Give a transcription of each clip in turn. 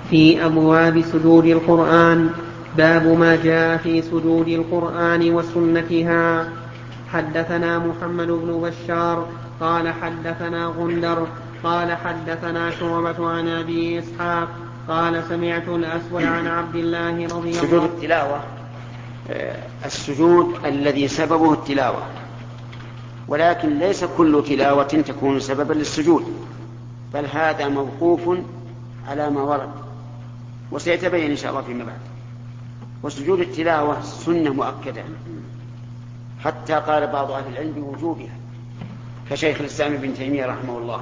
في أبواب سجود القرآن. باب ما جاء في سجود القرآن وسنتها. حدثنا محمد بن بشار قال حدثنا غندر قال حدثنا شعبة عن أبي إسحاق قال سمعت الأسود عن عبد الله رضي الله عنه. سجود التلاوة السجود الذي سببه التلاوة، ولكن ليس كل تلاوة تكون سببا للسجود، بل هذا موقوف على ما ورد وسيتبين إن شاء الله فيما بعد. وسجود التلاوة سنة مؤكدة، حتى قال بعض أهل العلم بوجوبها كشيخ الإسلام ابن تيمية رحمه الله،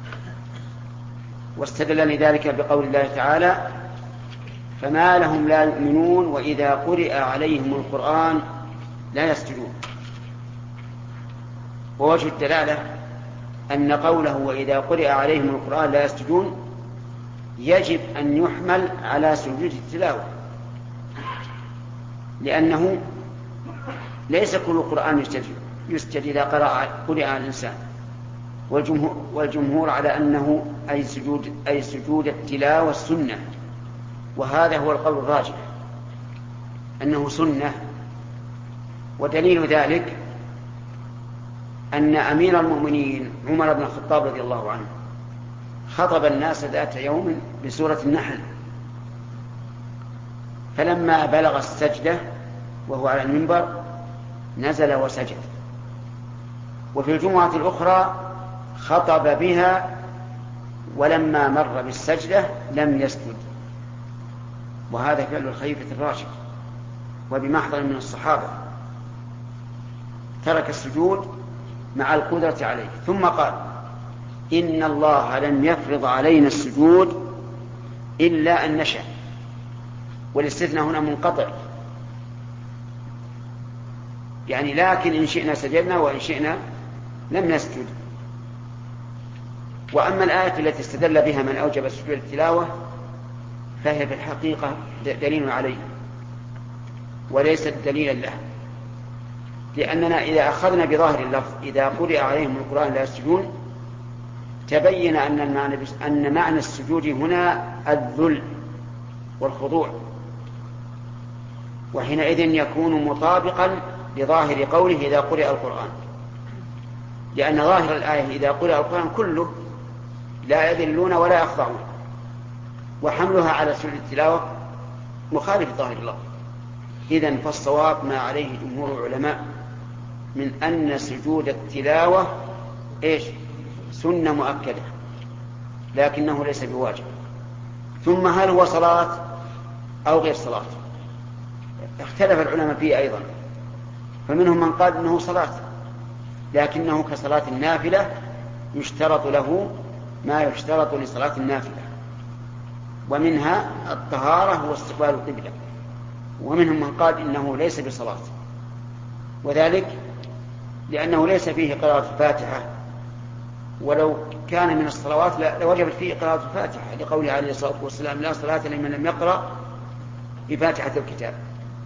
واستدل لذلك بقول الله تعالى: فما لهم لا يؤمنون وإذا قرئ عليهم القرآن لا يسجدون. ووجه الدلالة أن قوله وإذا قرئ عليهم القرآن لا يسجدون يجب أن يحمل على سجود التلاوة، لأنه ليس كل القرآن يسجد إذا قرئ على الإنسان، والجمهور على أنه أي سجود التلاوة السنة، وهذا هو القول الراجح أنه سنة. ودليل ذلك أن أمير المؤمنين عمر بن الخطاب رضي الله عنه خطب الناس ذات يوم بسورة النحل، فلما بلغ السجدة وهو على المنبر نزل وسجد. وفي الجمعة الأخرى خطب بها ولما مر بالسجدة لم يسجد، وهذا فعل الخليفة الراشد وبمحضر من الصحابة، ترك السجود مع القدرة عليه، ثم قال: إن الله لم يفرض علينا السجود إلا أن نشاء. والاستثناء هنا منقطع، يعني لكن إن شئنا سجدنا وإن شئنا لم نسجد. وأما الآية التي استدل بها من أوجب سجود التلاوة فهي في الحقيقة دليل عليه وليست دليلا له، لأننا إذا أخذنا بظاهر اللفظ إذا قرئ عليهم القرآن لا يسجدون تبين أن معنى السجود هنا الذل والخضوع، وحينئذ يكون مطابقا لظاهر قوله إذا قرئ القرآن، لأن ظاهر الآية إذا قرئ القرآن كله لا يذلون ولا يخضعون، وحملها على سجود التلاوة مخالف ظاهر الله. إذن فالصواب ما عليه جمهور العلماء من أن سجود التلاوة سنة مؤكدة لكنه ليس بواجب. ثم هل هو صلاة أو غير صلاة؟ اختلف العلماء فيه أيضا، فمنهم من قال إنه صلاة لكنه كصلاة النافلة يشترط له ما يشترط لصلاة النافلة، ومنها الطهارة واستقبال القبلة. ومنهم من قال إنه ليس بصلاة، وذلك لأنه ليس فيه قراءة الفاتحة، ولو كان من الصلوات لوجبت فيه قراءة الفاتحة، لقوله عليه الصلاة والسلام: لا صلاة لمن لم يقرأ بفاتحة الكتاب.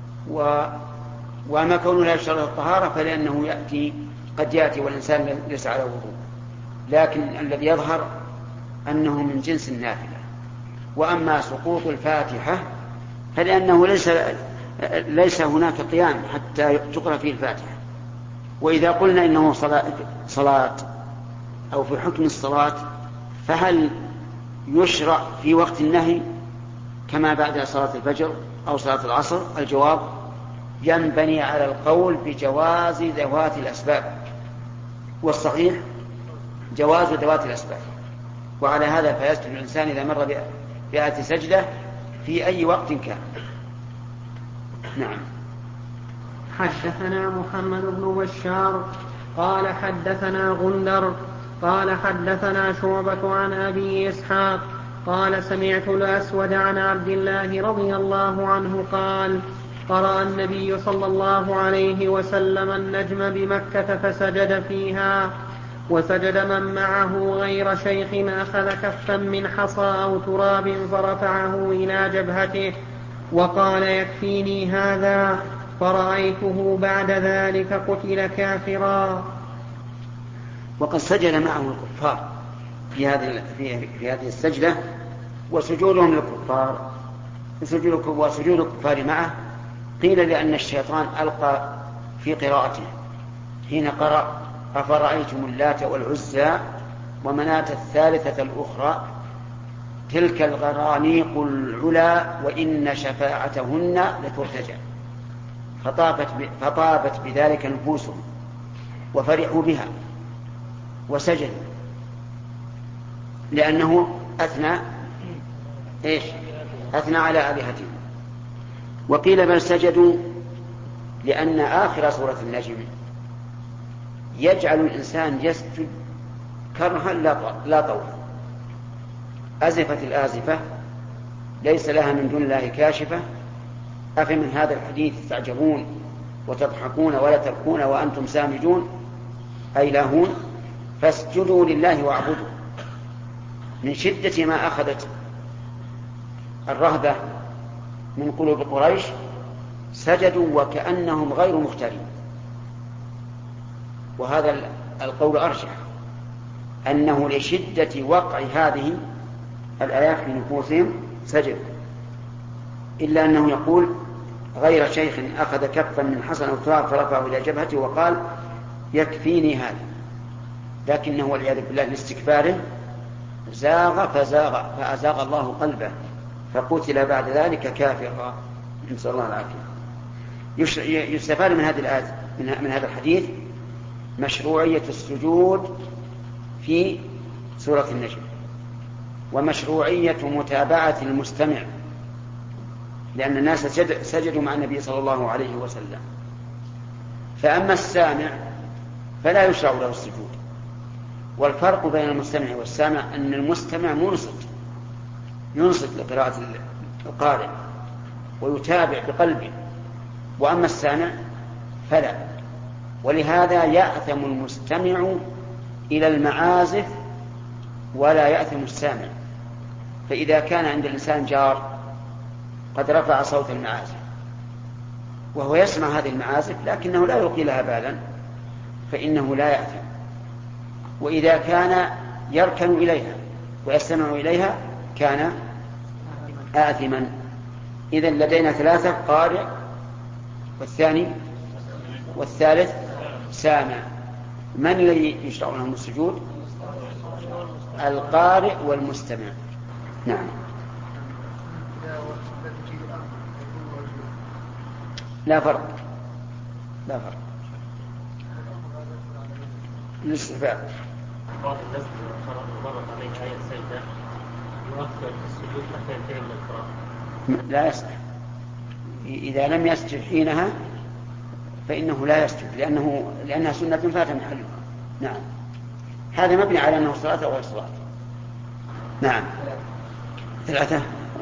وما كونه لا يشترط الطهارة فلأنه قد يأتي والإنسان ليس على وضوء، لكن الذي يظهر أنه من جنس النافلة. وأما سقوط الفاتحة فلأنه ليس هناك قيام حتى تقرأ فيه الفاتحة. وإذا قلنا إنه صلاة أو في حكم الصلاة فهل يشرع في وقت النهي كما بعد صلاة الفجر أو صلاة العصر؟ الجواب: ينبني على القول بجواز ذوات الأسباب، والصحيح جواز ذوات الأسباب. وعلى هذا فيسجد الإنسان إذا مر بآية سجدة في أي وقت كان. نعم. حدثنا محمد بن بشار قال حدثنا غندر قال حدثنا شعبة عن أبي إسحاق قال سمعت الأسود عن عبد الله رضي الله عنه قال: قرأ النبي صلى الله عليه وسلم النجم بمكة فسجد فيها، وسجد من معه غير شيخ أخذ كفا من حصى أو تراب فرفعه إلى جبهته وقال: يكفيني هذا، فرأيته بعد ذلك قتل كافرا. وقد سجد معه الكفار في هذه السجدة وسجودهم للكفار وسجود الكفار معه قيل لأن الشيطان ألقى في قراءته حين قرأ أفرأيتم اللات والعزى ومناة الثالثة الأخرى تلك الغرانيق العلا وإن شفاعتهن لترتجى، فطابت بذلك نفوسهم وفرحوا بها وسجدوا لأنه أثنى على آلهتهم. وقيل بل سجدوا لأن آخر سورة النجم يجعل الإنسان يسجد كرها لا طولا. أزفت الآزفة ليس لها من دون الله كاشفة أفمن هذا الحديث تعجبون وتضحكون ولا تبكون وأنتم سامدون أي لاهون فاسجدوا لله واعبدوا. من شدة ما أخذت الرهبة من قلوب قريش سجدوا وكأنهم غير مختارين. وهذا القول أرجح أنه لشدة وقع هذه الآيات في نفوسهم سجدوا، إلا أنه يقول غير شيخ أخذ كفا من حصن أو تراب فرفعه إلى جبهته وقال يكفيني هذا، لكنه والعياذ بالله لاستكباره زاغ فأزاغ الله قلبه فقتل بعد ذلك كافرا، نسأل الله العافية. يستفاد من هذه الآية من هذا الحديث مشروعية السجود في سورة النجم ومشروعية متابعة المستمع، لأن الناس سجدوا مع النبي صلى الله عليه وسلم. فأما السامع فلا يشرع له السجود. والفرق بين المستمع والسامع أن المستمع ينصت لقراءة القارئ ويتابع بقلبه، وأما السامع فلا. ولهذا يأثم المستمع إلى المعازف ولا يأثم السامع. فإذا كان عند الإنسان جار قد رفع صوت المعازف وهو يسمع هذه المعازف لكنه لا يلقي لها بالا فإنه لا يأثم. وإذا كان يركن إليها ويستمع إليها كان آثما. إذن لدينا ثلاثة: قارئ والثالث سامع. من الذي يشرع لهم السجود؟ القارئ والمستمع. نعم. لا فرق الاستحباب. بعض الناس مرت عليه آية سجدة يؤخر السجود حتى ينتهي من القراءة. لا يصح. إذا لم يسجد حينها فإنه لا يسجد لأنها سنة فات محلها. نعم. هذا مبني على أنه صلاة أو غير صلاة. نعم. 3.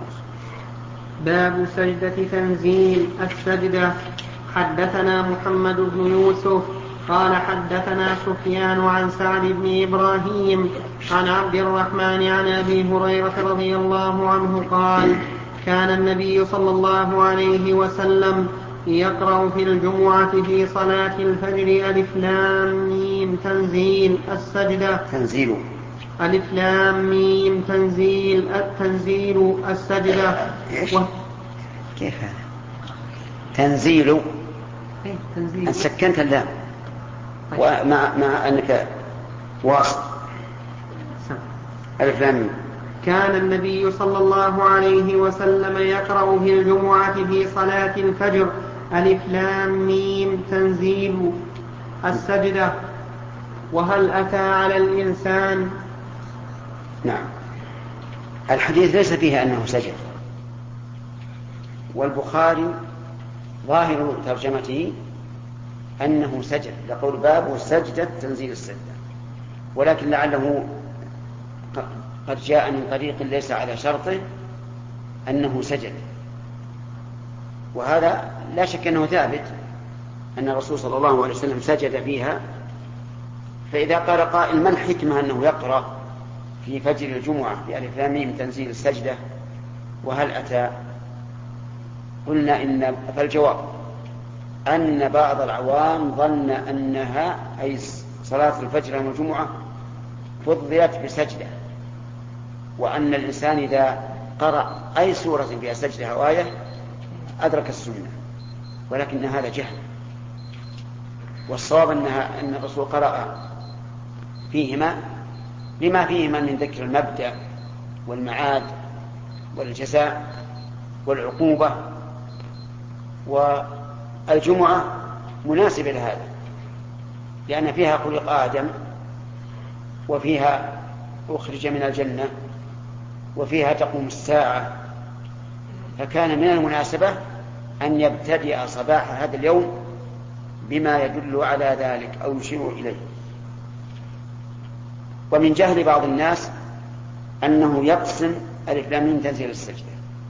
باب سجدة تنزيل السجدة. حدثنا محمد بن يوسف قال حدثنا سفيان عن سعد بن إبراهيم عن عبد الرحمن عن أبي هريرة رضي الله عنه قال: كان النبي صلى الله عليه وسلم يقرأ في الجمعة في صلاة الفجر ألف لام ميم تنزيل السجدة. تنزيل ألف لام ميم تنزيل السجدة. كيف هذا؟ تنزيل أن سكنت اللام ومع أنك واصل. ألف لام ميم. كان النبي صلى الله عليه وسلم يقرأ في الجمعة في صلاة الفجر ألف لام ميم تنزيل السجدة. وهل أتى على الإنسان؟ نعم. الحديث ليس فيه أنه سجد، والبخاري ظاهر ترجمته أنه سجد لقول باب سجدة تنزيل السجدة، ولكن لعله قد جاء من طريق ليس على شرطه أنه سجد، وهذا لا شك أنه ثابت أن الرسول صلى الله عليه وسلم سجد فيها. فإذا قال قائل ما الحكمة أنه يقرأ في فجر الجمعة بألف لام ميم تنزيل السجدة وهل أتى؟ قلنا فالجواب أن بعض العوام ظن أنها أي صلاة الفجر والجمعة فضلت بسجدة، وأن الإنسان إذا قرأ أي سورة فيها سجدة أو آية أدرك السنة، ولكن هذا جهل. والصواب أن الرسول قرأ فيهما لما فيهما من ذكر المبدأ والمعاد والجزاء والعقوبة، والجمعة مناسبة لهذا لأن فيها خلق آدم، وفيها أخرج من الجنة، وفيها تقوم الساعة، فكان من المناسبة أن يبتدئ صباح هذا اليوم بما يدل على ذلك أو يشير إليه. ومن جهل بعض الناس أنه يقسم ألف لام ميم تنزيل السجدة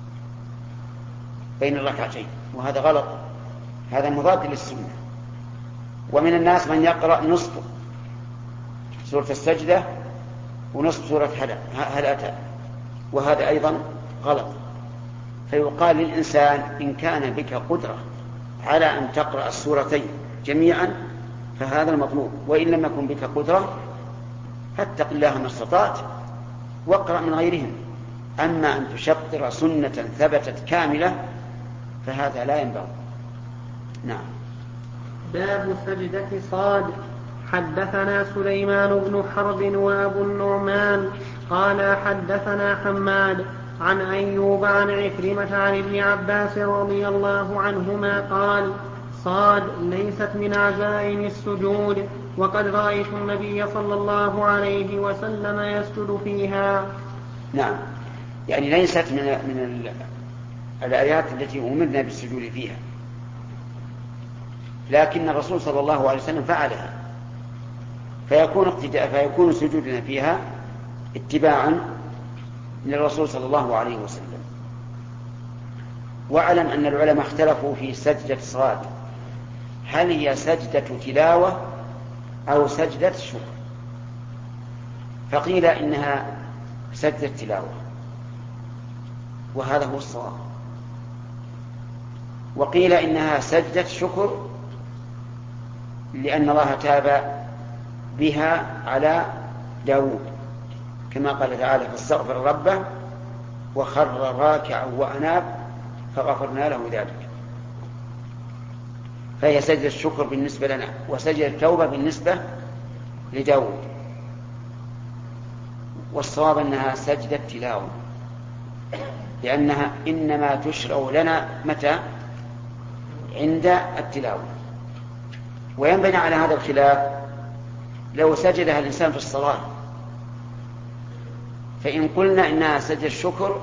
بين الركعتين، وهذا غلط، هذا مضاد للسنة. ومن الناس من يقرأ نصف سورة السجدة ونصف سورة هل أتى، وهذا أيضا غلط. فيقال للإنسان إن كان بك قدرة على أن تقرأ السورتين جميعا فهذا المطلوب، وإن لم يكن بك قدرة فاتق الله ما استطعت واقرأ من غيرهم. أما أن تشطر سنة ثبتت كاملة فهذا لا ينبغي. نعم. باب سجدة صاد. حدثنا سليمان بن حرب وأبو النعمان قال حدثنا حماد عن أيوب عن عكرمة عن ابن عباس رضي الله عنهما قال صاد ليست من عزائم السجود، وقد رأيت النبي صلى الله عليه وسلم يسجد فيها. نعم، يعني ليست من الآيات التي أمرنا بالسجود فيها، لكن الرسول صلى الله عليه وسلم فعلها، فيكون سجودنا فيها اتباعا للرسول صلى الله عليه وسلم. واعلم أن العلماء اختلفوا في سجدة صاد، هل هي سجدة تلاوة أو سجدة شكر؟ فقيل إنها سجدة تلاوة، وهذا هو الصواب. وقيل إنها سجدة شكر لأن الله تاب بها على داود، كما قال تعالى فاستغفر ربه وخر راكعا وأناب فغفرنا له ذلك. فهي سجدة الشكر بالنسبة لنا، وسجدة التوبة بالنسبة لداود. والصواب أنها سجدة تلاوة، لأنها إنما تشرع لنا متى؟ عند التلاوة. وينبني على هذا الخلاف لو سجدها الإنسان في الصلاة، فإن قلنا إنها سجدة الشكر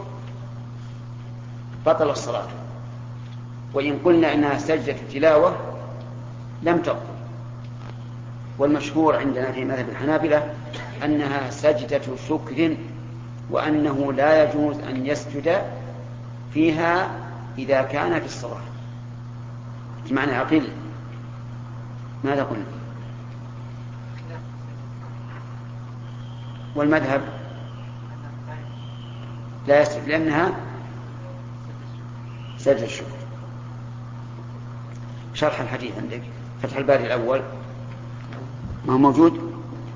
بطل الصلاة، وإن قلنا إنها سجدة تلاوة لم تبطل. والمشهور عندنا في مذهب الحنابلة أنها سجدة شكر، وأنه لا يجوز أن يسجد فيها إذا كان في الصلاة. معنى عقيل ماذا قلنا؟ والمذهب لا يسجد لأنها سجد الشكر. شرح الحديث عندك فتح الباري الأول ما هو موجود؟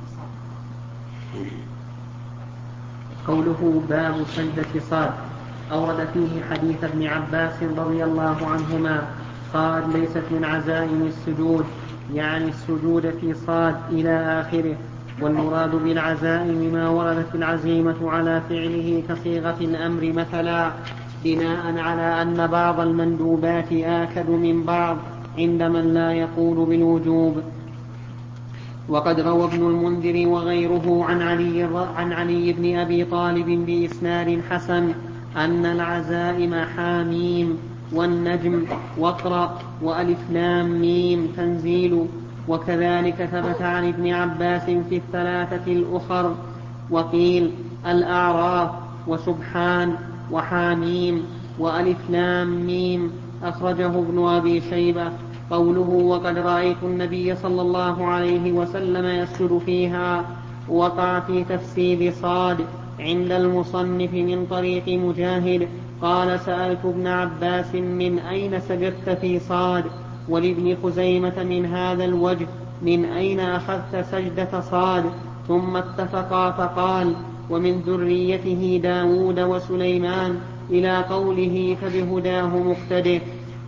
قوله باب سجدة صاد أورد فيه حديث ابن عباس رضي الله عنهما صاد ليست من عزائم السجود، يعني السجود في صاد إلى آخره. والمراد بالعزائم ما وردت العزيمة على فعله كصيغة الأمر مثلا، بناء على أن بعض المندوبات آكد من بعض عند من لا يقول بالوجوب. وقد روى ابن المنذر وغيره عن علي بن أبي طالب بإسناد حسن أن العزائم حاميم والنجم واقرأ وألف لام ميم تنزيل. وكذلك ثبت عن ابن عباس في الثلاثة الأخر. وقيل الأعراف وسبحان وحاميم وألف لام ميم. أخرجه ابن أبي شيبة. قوله وقد رأيت النبي صلى الله عليه وسلم يسجد فيها وقع في تفسير صاد عند المصنف من طريق مجاهد قال سألت ابن عباس من أين سجدت في صاد؟ ولابن خزيمة من هذا الوجه من أين أخذت سجدة صاد؟ ثم اتفقا فقال ومن ذريته داود وسليمان إلى قوله فبهداه مقتده.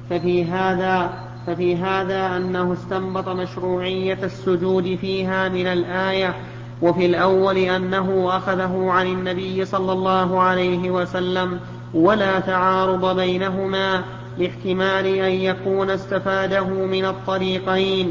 ففي هذا أنه استنبط مشروعية السجود فيها من الآية، وفي الأول أنه أخذه عن النبي صلى الله عليه وسلم، ولا تعارض بينهما لاحتمال أن يكون استفاده من الطريقين.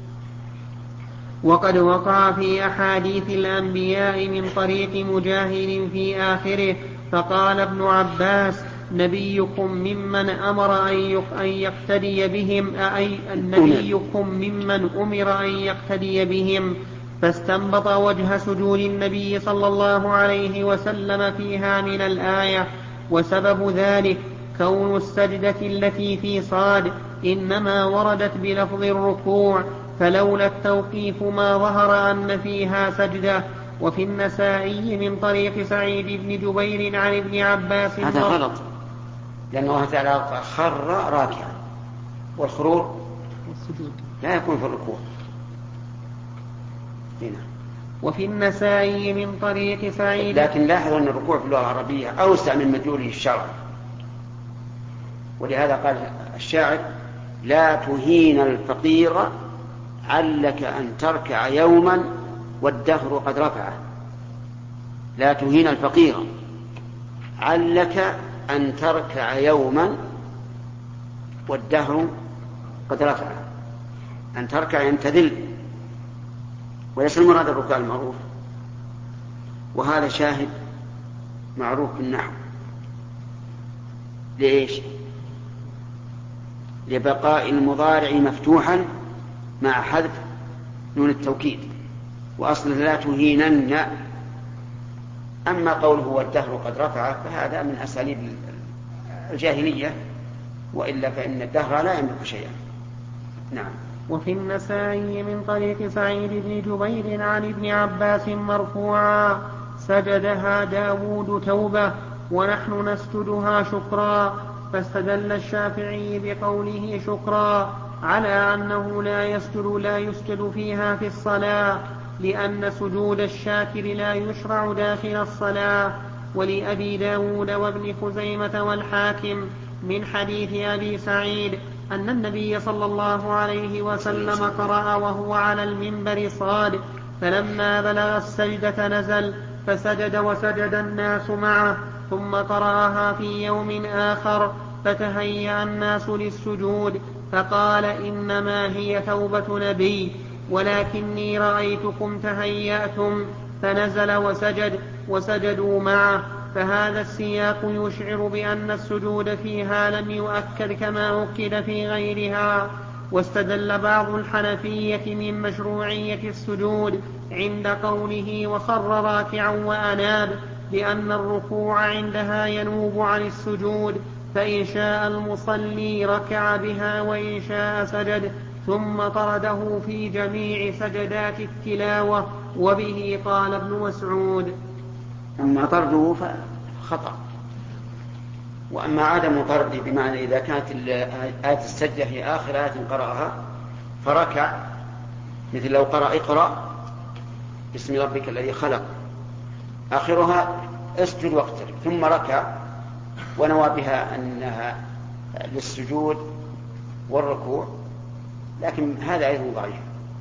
وقد وقع في أحاديث الأنبياء من طريق مجاهد في آخره، فقال ابن عباس: نبيكم ممن أمر أن يقتدي بهم نبيكم ممن أمر أن يقتدي بهم. فاستنبط وجه سجود النبي صلى الله عليه وسلم فيها من الآية. وسبب ذلك كون السجدة التي في صاد إنما وردت بلفظ الركوع، فلولا التوقيف ما ظهر أن فيها سجدة. وفي النسائي من طريق سعيد بن جبير عن ابن عباس. هذا غلط، لأن الله تعالى خر راكعا، والخرور لا يكون في الركوع. هنا. وفي النسائي من طريق سعيد، لكن لاحظوا أن الركوع في اللغة العربية أوسع من مدلوله الشرعي، ولهذا قال الشاعر: لا تهين الفقير علك أن تركع يوما والدهر قد رفعه. لا تهين الفقير علك أن تركع يوما والدهر قد رفعه. أن تركع ينتذل، وليس المراد الركوع المعروف. وهذا شاهد معروف بالنحو. ليش؟ لبقاء المضارع مفتوحا مع حذف نون التوكيد، وأصل لا تهينن. أما قوله والدهر قد رفعه فهذا من أساليب الجاهلية، وإلا فإن الدهر لا يملك شيئا. نعم. وفي النسائي من طريق سعيد بن جبير عن ابن عباس مرفوعا: سجدها داود توبة ونحن نسجدها شكرا. فاستدل الشافعي بقوله شكرا على أنه لا يسجد فيها في الصلاة، لأن سجود الشاكر لا يشرع داخل الصلاة. ولأبي داود وابن خزيمة والحاكم من حديث أبي سعيد أن النبي صلى الله عليه وسلم قرأ وهو على المنبر صاد: فلما بلغ السجدة نزل فسجد وسجد الناس معه، ثم قرأها في يوم آخر فتهيأ الناس للسجود، فقال: إنما هي توبة نبي، ولكني رأيتكم تهيأتم. فنزل وسجد وسجدوا معه. فهذا السياق يشعر بأن السجود فيها لم يؤكد كما أكد في غيرها. واستدل بعض الحنفية من مشروعية السجود عند قوله وخر راكعا وأناب، لأن الركوع عندها ينوب عن السجود، فإن شاء المصلي ركع بها وإن شاء سجد، ثم طرده في جميع سجدات التلاوة. وبه قال ابن مسعود. أما طرده فخطأ، وأما عدم طرده بمعنى إذا كانت آية السجدة هي آخر آية قرأها فركع، مثل لو قرأ اقرأ باسم ربك الذي خلق، آخرها اسجد واقترب، ثم ركع ونوى بها أنها للسجود والركوع، لكن هذا أيضا ضعيف.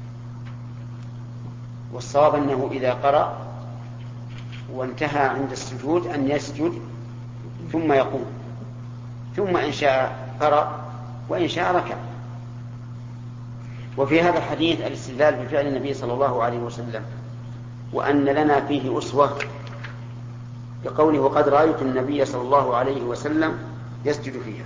والصواب أنه إذا قرأ وانتهى عند السجود أن يسجد ثم يقوم، ثم إن شاء قرأ وإن شاء ركع. وفي هذا الحديث الاستدلال بفعل النبي صلى الله عليه وسلم، وأن لنا فيه أسوة بقوله قد رأيت النبي صلى الله عليه وسلم يسجد فيها.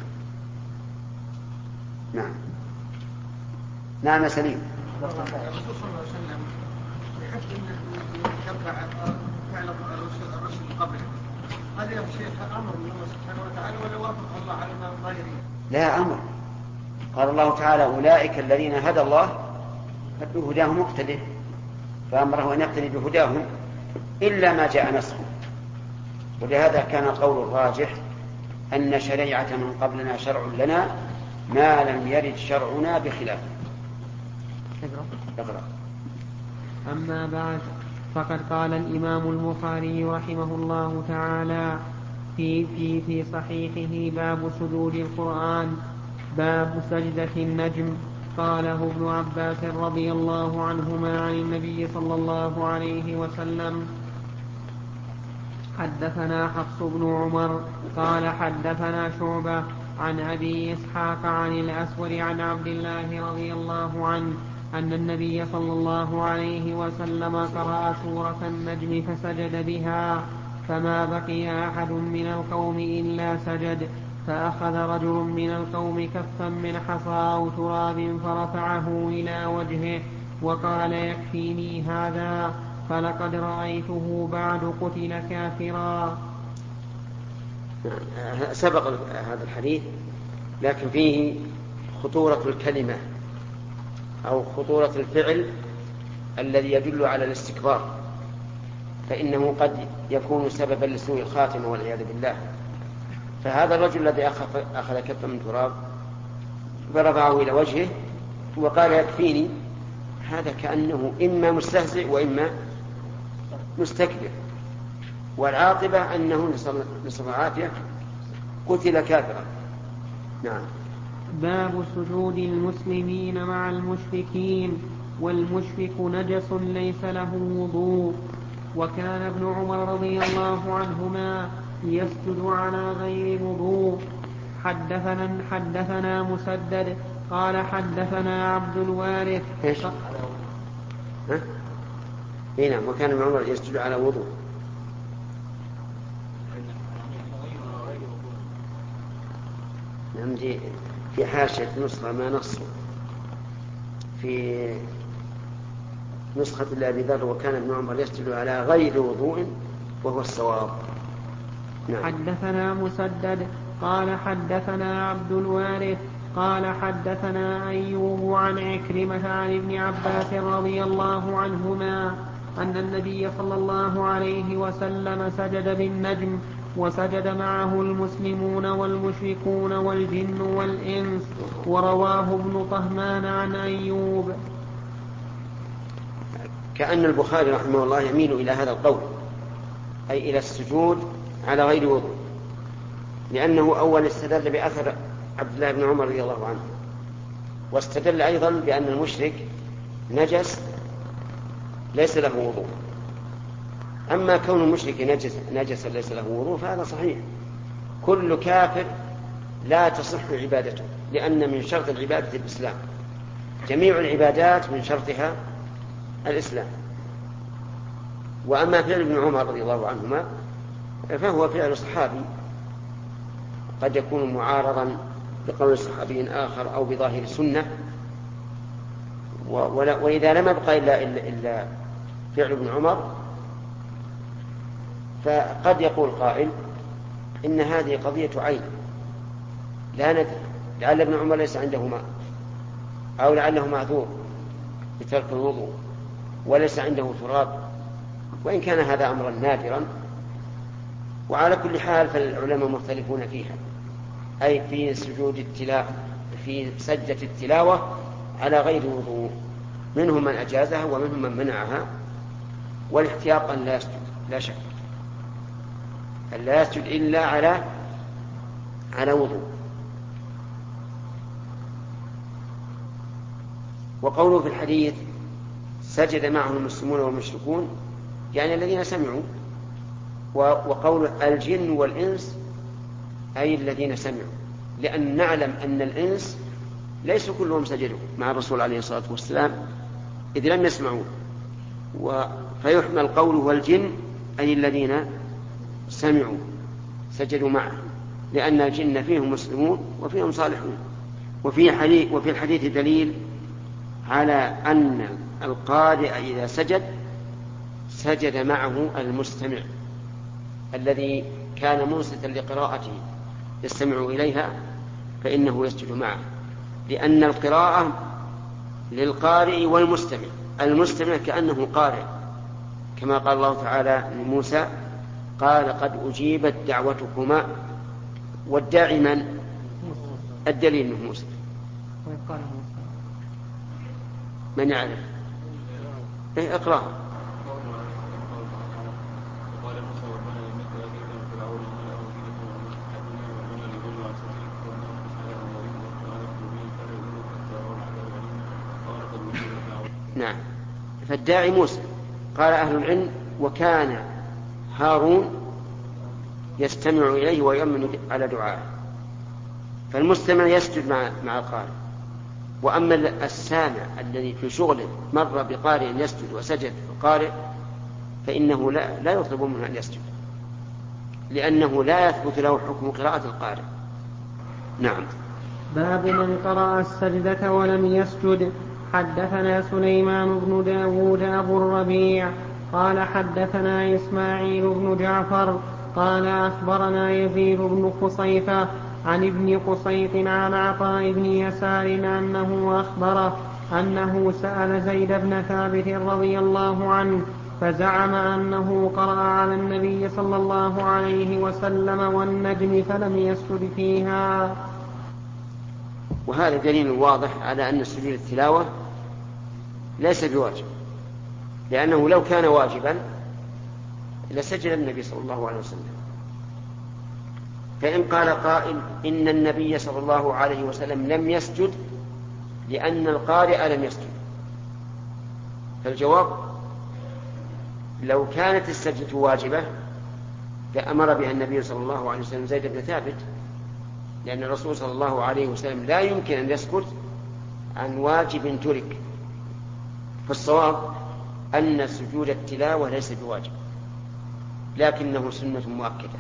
نعم. نعم سليم. الرسول صلى الله عليه وسلم يحب أنه يتبع فعل الرسل قبله. هذا يا شيخ أمر من الله سبحانه وتعالى ولا وافق الله على ما يريد؟ لا أمر. قال الله تعالى أولئك الذين هدى الله فبهداهم مقتده، فأمره أن يقتدي بهداهم إلا ما جاء نسخه. ولهذا كان القول الراجح أن شريعة من قبلنا شرع لنا ما لم يرد شرعنا بخلافه. أما بعد، فقد قال الإمام البخاري رحمه الله تعالى في صحيحه: باب سجود القرآن، باب سجدة النجم. قاله ابن عباس رضي الله عنهما عن النبي صلى الله عليه وسلم. حدثنا حفص بن عمر قال حدثنا شعبة عن أبي إسحاق عن الأسود عن عبد الله رضي الله عنه أن النبي صلى الله عليه وسلم قرأ سورة النجم فسجد بها، فما بقي أحد من القوم إلا سجد، فأخذ رجل من القوم كفا من حصى أو تراب فرفعه إلى وجهه وقال: يكفيني هذا، فلقد رأيته بعد قتل كافرا. سبق هذا الحديث، لكن فيه خطورة الكلمة أو خطورة الفعل الذي يدل على الاستكبار، فإنه قد يكون سببا لسوء الخاتمة والعياذ بالله. فهذا الرجل الذي أخذ كفا من تراب ورفعه إلى وجهه وقال: يكفيني، هذا كأنه إما مستهزئ وإما مستكبر، والعاقبة أنه نسأل العافية قتل كافرا. نعم. باب سجود المسلمين مع المشركين، والمشرك نجس ليس له وضوء. وكان ابن عمر رضي الله عنهما يسجد على غير وضوء. حدثنا مسدد قال حدثنا عبد الوارث. نعم. وكان ابن عمر يسجد على وضوء. نعم. في حاشية نسخة ما نص في نسخة أبي ذر: وكان ابن عمر يسجد على غير وضوء، وهو الصواب. نعم. حدثنا مسدد قال حدثنا عبد الوارث قال حدثنا أيوب عن عكرمة عن ابن عباس رضي الله عنهما أن النبي صلى الله عليه وسلم سجد بالنجم، وسجد معه المسلمون والمشركون والجن والإنس. ورواه ابن طهمان عن أيوب. كأن البخاري رحمه الله يميل إلى هذا القول، أي إلى السجود على غير وضوء، لأنه أول استدل بأثر عبد الله بن عمر رضي الله عنه، واستدل أيضا بأن المشرك نجس ليس له وضوء. أما كون المشرك نجسا ليس له وضوء فهذا صحيح. كل كافر لا تصح عبادته، لأن من شرط العبادة الإسلام. جميع العبادات من شرطها الإسلام. وأما فعل ابن عمر رضي الله عنهما فهو فعل صحابي، قد يكون معارضا بقول صحابي آخر أو بظاهر سنة، وإذا لم يبقى إلا فعل ابن عمر فقد يقول قائل: إن هذه قضية عين، لا ندري، لعل ابن عمر ليس عنده ماء، أو لعله معذور بترك الوضوء وليس عنده تراب، وإن كان هذا أمرا نادرا. وعلى كل حال فالعلماء مختلفون فيها، أي في في سجدة التلاوة على غير وضوء، منهم من أجازها ومنهم من منعها، والاحتياط أن لا يسجد، لا شك أن لا يسجد إلا على وضوء. وقوله في الحديث: سجد معه المسلمون والمشركون، يعني الذين سمعوا. وقول الجن والإنس أي الذين سمعوا، لأن نعلم أن الإنس ليس كلهم سجدوا مع الرسول عليه الصلاة والسلام إذ لم يسمعوا، فيحمل قوله والجن أي الذين سمعوا سجدوا معه، لأن الجن فيهم مسلمون وفيهم صالحون. وفي الحديث دليل على أن القارئ إذا سجد معه المستمع الذي كان منصتا لقراءته يستمع إليها، فإنه يسجد معه، لأن القراءة للقارئ والمستمع. المستمع كأنه قارئ، كما قال الله تعالى لموسى: قال قد أجيبت دعوتكما. والداعي من؟ الدليل منه موسى. من يعرف؟ اقرأ. نعم. فالداعي موسى. قال أهل العلم: وكان هارون يستمع إليه ويؤمن على دعائه، فالمستمع يسجد مع القارئ. وأما السامع الذي في شغله مر بقارئ يسجد وسجد القارئ فإنه لا يطلب منه أن يسجد، لأنه لا يثبت له حكم قراءة القارئ. نعم. باب من قرأ السجدة ولم يسجد. حدثنا سليمان بن داود أبو الربيع قال حدثنا إسماعيل بن جعفر قال أخبرنا يزيد بن خصيفة عن ابن قصيط عن عطاء بن يسار أنه أخبره أنه سأل زيد بن ثابت رضي الله عنه فزعم أنه قرأ على النبي صلى الله عليه وسلم والنجم فلم يسجد فيها. وهذا دليل واضح على أن سجود التلاوة ليس بواجب، لأنه لو كان واجبا لسجد النبي صلى الله عليه وسلم. فإن قال قائل إن النبي صلى الله عليه وسلم لم يسجد لأن القارئ لم يسجد، فالجواب: لو كانت السجدة واجبة لأمر بها النبي صلى الله عليه وسلم زيد بن ثابت، لأن الرسول صلى الله عليه وسلم لا يمكن أن يسكت عن واجب ترك. فالصواب أن سجود التلاوة ليس بواجب، لكنه سنة مؤكدة.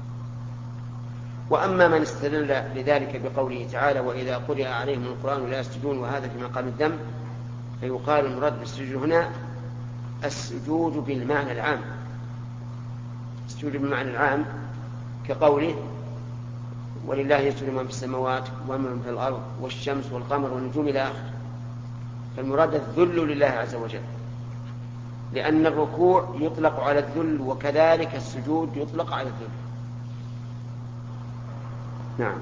وأما من استدل لذلك بقوله تعالى: وإذا قرئ عليهم القرآن لا يسجدون، وهذا في مقام الذم، فيقال المراد بالسجود هنا السجود بالمعنى العام، السجود بالمعنى العام كقوله: ولله يسجد من في السماوات ومن في الأرض والشمس والقمر والنجوم إلى آخره. فالمراد الذل لله عز وجل، لأن الركوع يطلق على الذل وكذلك السجود يطلق على الذل. نعم.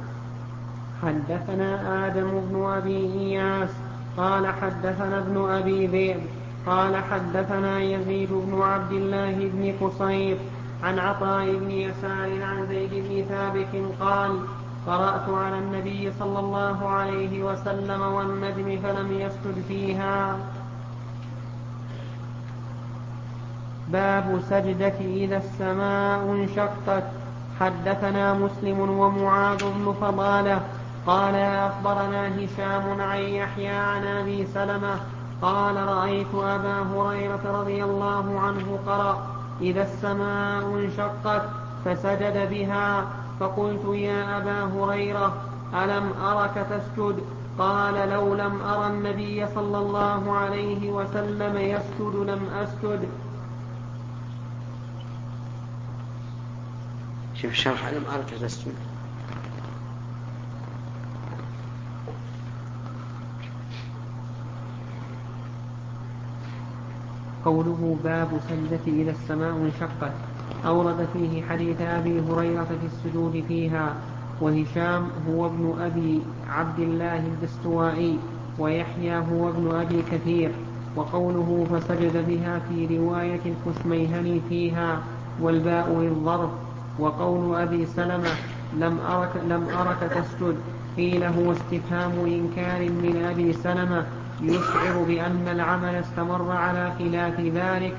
حدثنا آدم بن أبي إياس قال حدثنا ابن أبي ذئب قال حدثنا يزيد بن عبد الله بن قصير عن عطاء بن يسار عن زيد بن ثابت قال: قرأت على النبي صلى الله عليه وسلم والنجم فلم يسجد فيها. باب سجدة إذا السماء انشقت. حدثنا مسلم ومعاذ بن فضالة قال أخبرنا هشام عن يحيى عن أبي سلمة قال: رأيت أبا هريرة رضي الله عنه قرأ: إذا السماء انشقت فسجد بها، فقلت: يا أبا هريرة ألم أرك تسجد؟ قال: لو لم أرى النبي صلى الله عليه وسلم يسجد لم أسجد. شوف شرح: ألم أرك تسجد. قوله باب سجدة إذا السماء انشقت أورد فيه حديث أبي هريرة في السجود فيها. وهشام هو ابن أبي عبد الله الدستوائي، ويحيى هو ابن أبي كثير. وقوله فسجد بها في رواية الكسميهني فيها والباء للظرف. وقول أبي سلمة لم أرك تسجد قيل هو استفهام إنكار من أبي سلمة يشعر بأن العمل استمر على خلاف ذلك،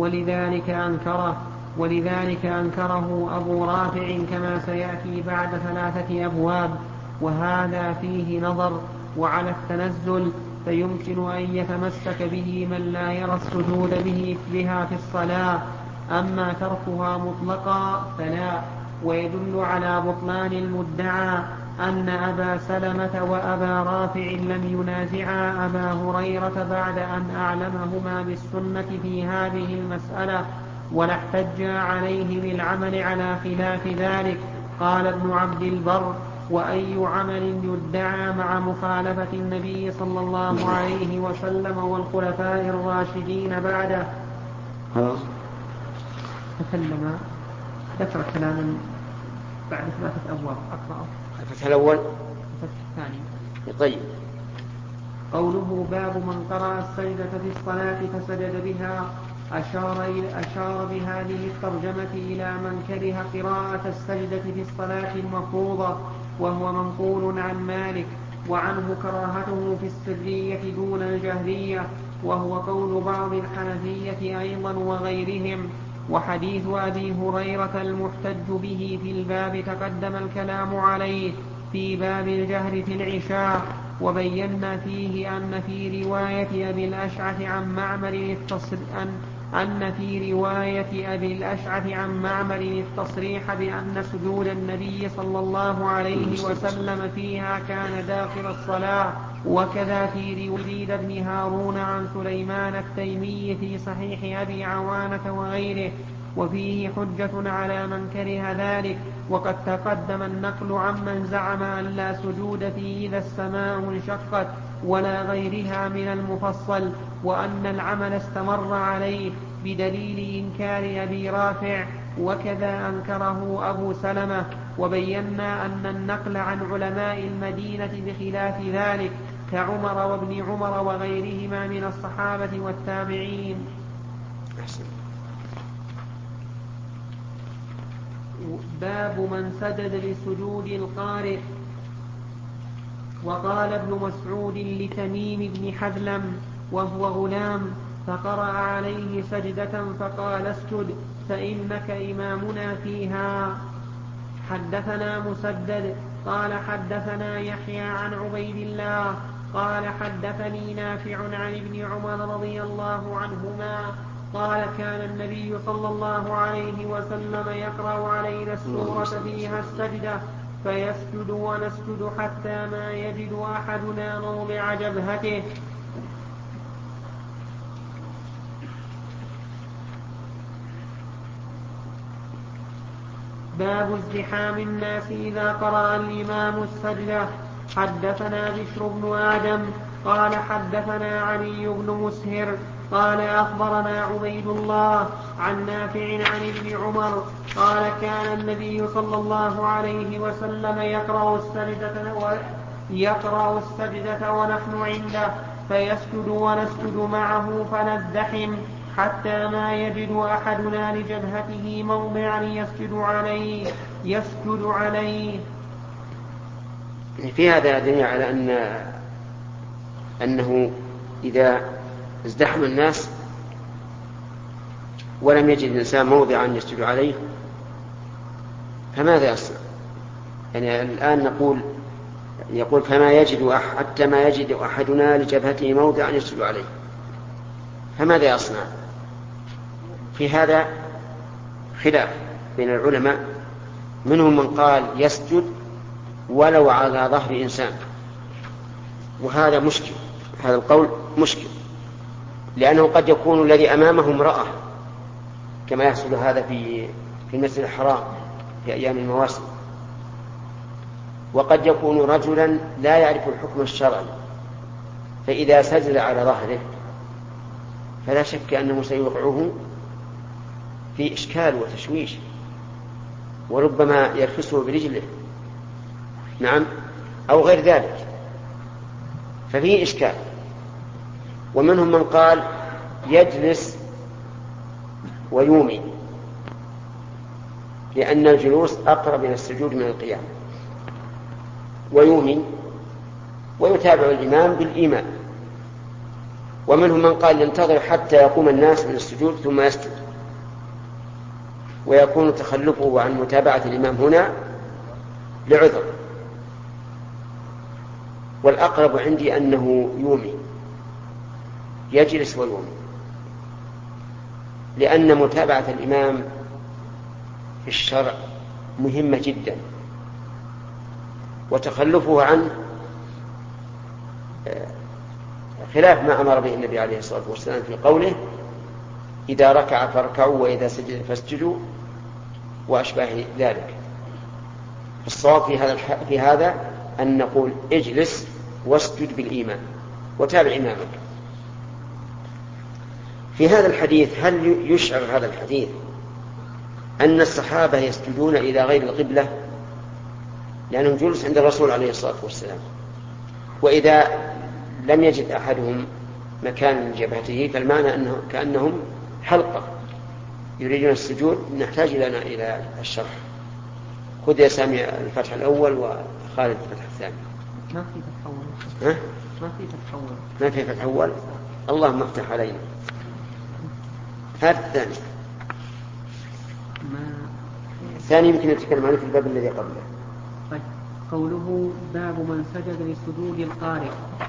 ولذلك أنكره أبو رافع كما سيأتي بعد 3 أبواب. وهذا فيه نظر. وعلى التنزل فيمكن أن يتمسك به من لا يرى السجود بها في الصلاة، أما تركها مطلقا فلا. ويدل على بطلان المدعى أن أبا سلمة وأبا رافع لم ينازعا أبا هريرة بعد أن أعلمهما بالسنة في هذه المسألة، ولا احتجا عليه بالعمل على خلاف ذلك. قال ابن عبد البر: وأي عمل يدعى مع مخالفة النبي صلى الله عليه وسلم والخلفاء الراشدين بعده. تكلم ذكر كلاما بعد 3 أبواب أقرأ. الفتح الأول. الفتح الثاني. طيب. قوله باب من قرأ السجدة في الصلاة فسجد بها أشار بهذه الترجمة إلى من كره قراءة السجدة في الصلاة المفروضة، وهو منقول عن مالك، وعنه كراهته في السرية دون الجهرية، وهو قول بعض الحنفية أيضا وغيرهم. وحديث أبي هريرة المحتج به في الباب تقدم الكلام عليه في باب الجهر في العشاء، وبينا فيه أن في رواية أبي الأشعث عن معمر التصريح بأن سجود النبي صلى الله عليه وسلم فيها كان داخل الصلاة. وكذا في رواية بن هارون عن سليمان التيمي في صحيح أبي عوانة وغيره، وفيه حجة على من كره ذلك. وقد تقدم النقل عمن زعم أن لا سجود فيه إذا السماء انشقت ولا غيرها من المفصل، وأن العمل استمر عليه بدليل إنكار أبي رافع، وكذا أنكره أبو سلمة. وبينا أن النقل عن علماء المدينة بخلاف ذلك كعمر وابن عمر وغيرهما من الصحابة والتابعين. باب من سجد لسجود القارئ. وقال ابن مسعود لتميم بن حذلم وهو غلام فقرأ عليه سجدة فقال اسجد فإنك إمامنا فيها. حدثنا مسدد قال حدثنا يحيى عن عبيد الله قال حدثني نافع عن ابن عمر رضي الله عنهما قال كان النبي صلى الله عليه وسلم يقرأ علينا السورة فيها السجدة فيسجد ونسجد حتى ما يجد أحدنا موضع جبهته. باب ازدحام الناس إذا قرأ الإمام السجدة. حدثنا بشر بن آدم قال حدثنا علي بن مسهر قال أخبرنا عبيد الله عن نافع عن ابن عمر قال كان النبي صلى الله عليه وسلم يقرأ السجدة ونحن عنده فيسجد ونسجد معه فنزدحم حتى ما يجد أحدنا لجبهته موضعا يسجد عليه. في هذا دليل على أنه إذا ازدحم الناس ولم يجد الإنسان موضعا يسجد عليه فماذا يصنع؟ يعني الآن يقول حتى ما يجد أحدنا لجبهته موضعا يسجد عليه، فماذا يصنع؟ في هذا خلاف بين العلماء، منهم من قال يسجد ولو على ظهر إنسان، وهذا مشكل، هذا القول مشكل، لأنه قد يكون الذي أمامه امرأة كما يحصل هذا في المسجد الحرام في أيام المواسم، وقد يكون رجلا لا يعرف الحكم الشرعي، فإذا سجد على ظهره فلا شك أنه سيوقعه في إشكال وتشويش، وربما يرفسه برجله، نعم، أو غير ذلك، ففيه إشكال. ومنهم من قال يجلس ويومي، لأن الجلوس أقرب إلى السجود من القيام، ويومي ويتابع الإمام بالإيمان. ومنهم من قال ينتظر حتى يقوم الناس من السجود ثم يسجد، ويكون تخلفه عن متابعة الإمام هنا لعذر. والأقرب عندي أنه يومي، يجلس ويومي، لأن متابعة الإمام في الشرع مهمة جدا، وتخلفه عن خلاف ما أمر به النبي عليه الصلاة والسلام في قوله إذا ركع فاركعوا وإذا سجد فاسجدوا وأشباه ذلك. الصواب في هذا أن نقول اجلس واسجد بالإيمان وتابع إمامك. في هذا الحديث هل يشعر هذا الحديث أن الصحابة يسجدون إلى غير القبلة لأنهم جلوس عند الرسول عليه الصلاة والسلام، وإذا لم يجد أحدهم مكان لجبهته فالمعنى كأنهم حلقة يريدون السجود؟ نحتاج إلى الشرح. خذ يا سامي الفتح الأول وخالد الفتح الثاني. ما في فتح أول. ما في فتح أول. اللهم افتح علينا. هذا الثاني يمكن نتكلم عنه في الباب الذي قبله. طيب. قوله باب من سجد لسجود القارئ.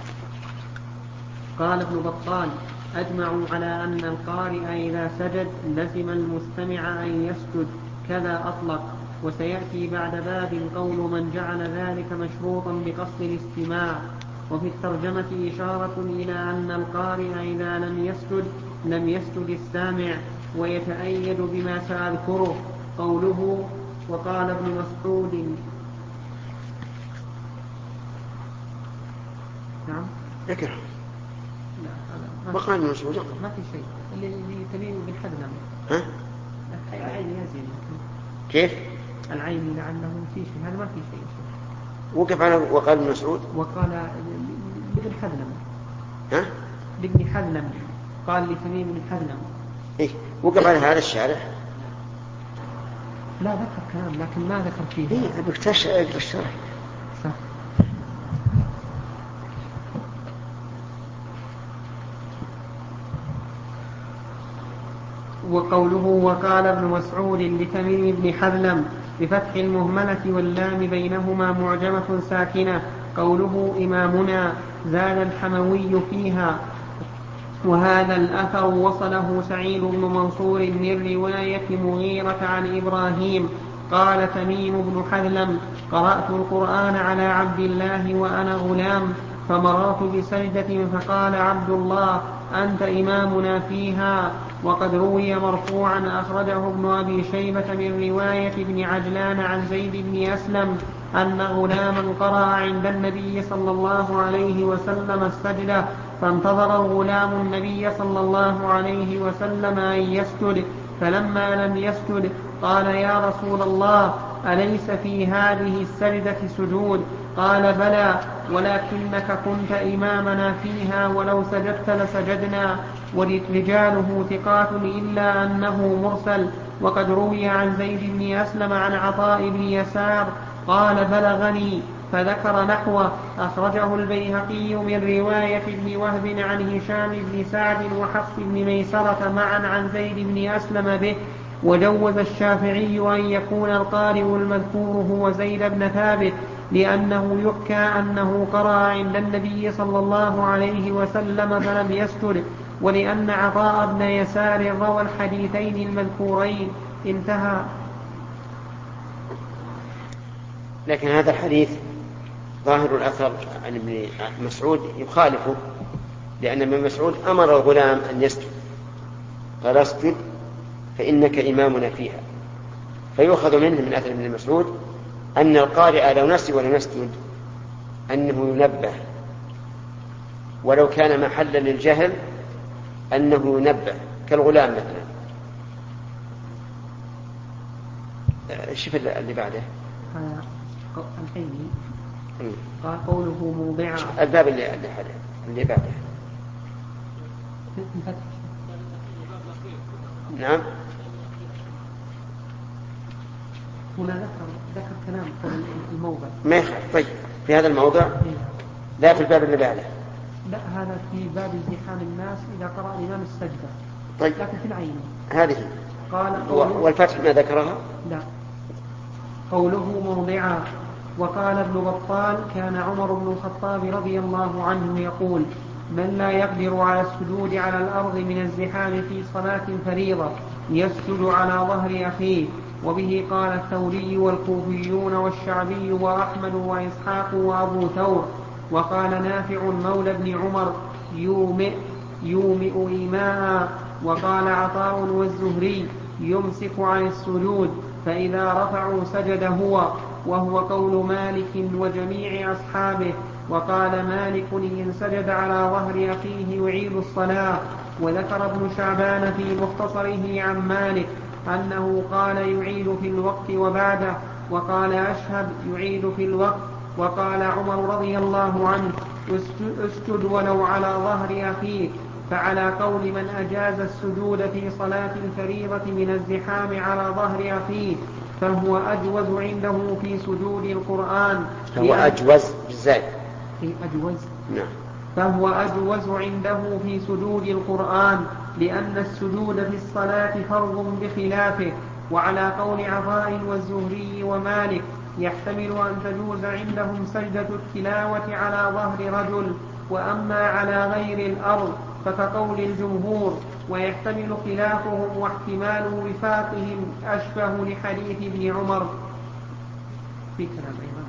قال ابن بطال أجمعوا على أن القارئ إذا سجد لزم المستمع أن يسجد كذا أطلق. وسيأتي بعد باب قول من جعل ذلك مشروطا بقصد الاستماع. وفي الترجمة إشارة إلى أن القارئ إذا لم يسجد السامع، ويتأيد بما سأذكره. قوله وقال ابن مسعود. نعم ذكر لا وقال ابن مسعود ما في شيء اللي تميم بن حدلم. ها العين يزين كيف العين لعله في شيء، هذا ما في شيء. وقف على وقال ابن مسعود وقال لابن حدلم. ها لابن حدلم قال لتميم بن حدلم. إيه وقف على هذا الشارح. لا ذكر كلام لكن ما ذكر فيه. إيه بكتشف الشرح. صح. وقوله وقال ابن مسعود لتميم بن حذلم بفتح المهملة واللام بينهما معجمة ساكنة. قوله إمامنا زاد الحموي فيها. وهذا الأثر وصله سعيد بن منصور من رواية مغيرة عن إبراهيم. قال تميم بن حذلم قرأت القرآن على عبد الله وأنا غلام فمررت بسجدة فقال عبد الله أنت إمامنا فيها. وقد روي مرفوعا أخرجه ابن أبي شيبة من رواية ابن عجلان عن زيد بن أسلم أن غلاما قرأ عند النبي صلى الله عليه وسلم السجدة فانتظر الغلام النبي صلى الله عليه وسلم أن يسجد فلما لم يسجد قال يا رسول الله أليس في هذه السجدة سجود؟ قال بلى ولكنك كنت إمامنا فيها ولو سجدت لسجدنا. ورجاله ثقات إلا أنه مرسل. وقد روي عن زيد بن أسلم عن عطاء بن يسار قال بلغني فذكر نحوه. أخرجه البيهقي من رواية ابن وهب عن هشام بن سعد وحفص بن ميسرة معا عن زيد بن أسلم به. وجوز الشافعي أن يكون القارئ المذكور هو زيد بن ثابت لأنه يحكى أنه قرأ عند النبي صلى الله عليه وسلم فلم يسجد، ولأن عطاء بن يسار روى الحديثين المذكورين. انتهى. لكن هذا الحديث ظاهر الأثر عن ابن مسعود يخالفه، لأن ابن مسعود أمر الغلام أن يسجد قال اسجد فإنك إمامنا فيها. فيؤخذ منه من أثر ابن مسعود أن القارئ لو نسي ولم يسجد أنه ينبه، ولو كان محلا للجهل أنه ينبه كالغلام مثلا. شوف اللي بعده الحيني قال قوله موضعا الباب اللي بعده. نعم هنا ذكر كلام الموضع ما يخالف. طيب في هذا الموضع لا في الباب اللي بعده. لا هذا في باب ازدحام الناس إذا قرأ الإمام السجدة. طيب لكن في العين هذه قال والفتح ما ذكرها. لا قوله موضعا. وقال ابن بطال كان عمر بن الخطاب رضي الله عنه يقول من لا يقدر على السجود على الأرض من الزحام في صلاة فريضة يسجد على ظهر أخيه. وبه قال الثوري والكوفيون والشعبي وأحمد وإسحاق وأبو ثور. وقال نافع مولى بن عمر يومئ إيماء. وقال عطاء والزهري يمسك عن السجود فإذا رفعوا سجد هو، وهو قول مالك وجميع أصحابه. وقال مالك إن سجد على ظهر أخيه يعيد الصلاة. وذكر ابن شعبان في مختصره عن مالك أنه قال يعيد في الوقت وبعده، وقال أشهب يعيد في الوقت. وقال عمر رضي الله عنه اسجد ولو على ظهر أخيك. فعلى قول من أجاز السجود في صلاة الفريضة من الزحام على ظهر أخيه فهو أجوز عنده في سجود القرآن. هو أجوز بالزاد. أجوز. نعم. فهو أجوز عنده في سجود القرآن، لأن السجود في الصلاة فرض بخلافه. وعلى قول عطاء والزهري ومالك يحتمل أن تجوز عندهم سجدة التلاوة على ظهر رجل، وأما على غير الأرض فكقول الجمهور، ويحتمل خلافهم واحتمال وفاقهم أشبه لحديث ابن عمر. في كلام أيضا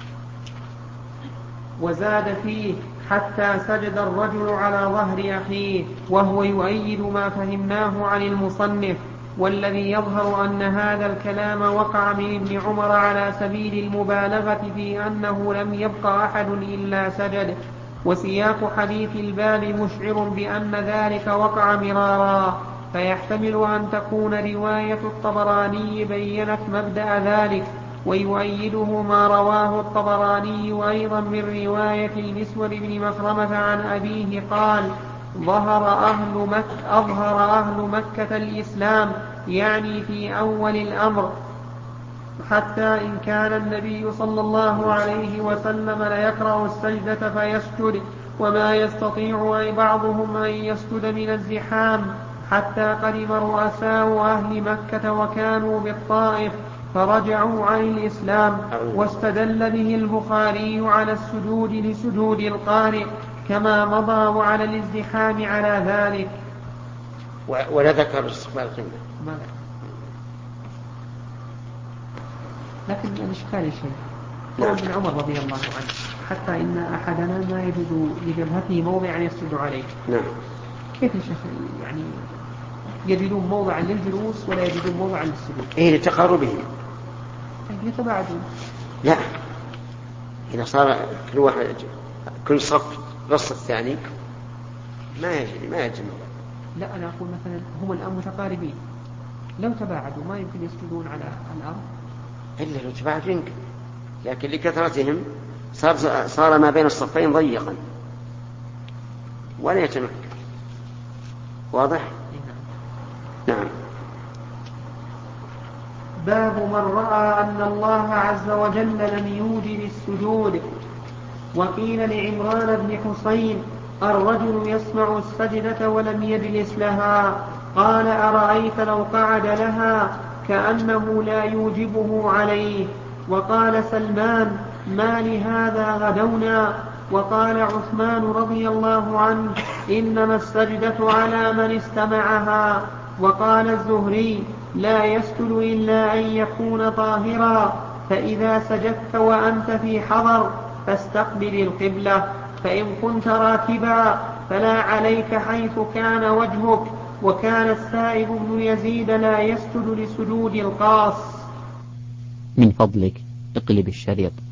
وزاد فيه حتى سجد الرجل على ظهر أخيه، وهو يؤيد ما فهمناه عن المصنف. والذي يظهر أن هذا الكلام وقع من ابن عمر على سبيل المبالغة في أنه لم يبق أحد إلا سجد، وسياق حديث الباب مشعر بأن ذلك وقع مرارا، فيحتمل أن تكون رواية الطبراني بيّنت مبدأ ذلك. ويؤيده ما رواه الطبراني أيضا من رواية المسور بن مخرمة عن أبيه قال: أظهر أهل مكة الإسلام، يعني في أول الأمر، حتى إن كان النبي صلى الله عليه وسلم ليقرأ السجدة فيسجد، وما يستطيع بعضهم أن يسجد من الزحام، حتى قدم رؤساء أهل مكة وكانوا بالطائف فرجعوا عن الإسلام. واستدل به البخاري على السجود لسجود القارئ كما مضى، وعلى الازدحام على ذلك. ولا ذكر استقبال القبلة، لكن الإشكال شيء قول ابن عمر رضي الله عنه: حتى إن أحدنا ما يجد لجبهته موضعا يسجد عليه. نعم. كيف يا شيخ يعني يجدون موضعا للجلوس ولا يجدون موضعا للسجود؟ إيه لتقاربهم. يتباعدون. لا، إذا صار كل صف نص الثاني ما يجب. لا، أنا أقول مثلا هم الآن متقاربين، لو تباعدوا ما يمكن يسجدون على الأرض. إلا لو تباعدوا يمكن، لكن لكثرتهم صار ما بين الصفين ضيقا ولا يتمكن. واضح؟ نعم. باب من رأى أن الله عز وجل لم يوجب السجود. وقيل لعمران بن حسين: الرجل يسمع السجدة ولم يجلس لها، قال: أرأيت لو قعد لها كأنه لا يوجبه عليه. وقال سلمان: ما لهذا غدونا. وقال عثمان رضي الله عنه: إنما السجدة على من استمعها. وقال الزهري: لا يسجد إلا أن يكون طاهرا، فإذا سجدت وأنت في حضر فاستقبل القبلة، فإن كنت راكبا فلا عليك حيث كان وجهك. وكان السائب بن يزيد لا يسجد لسجود القاص. من فضلك اقلب الشريط.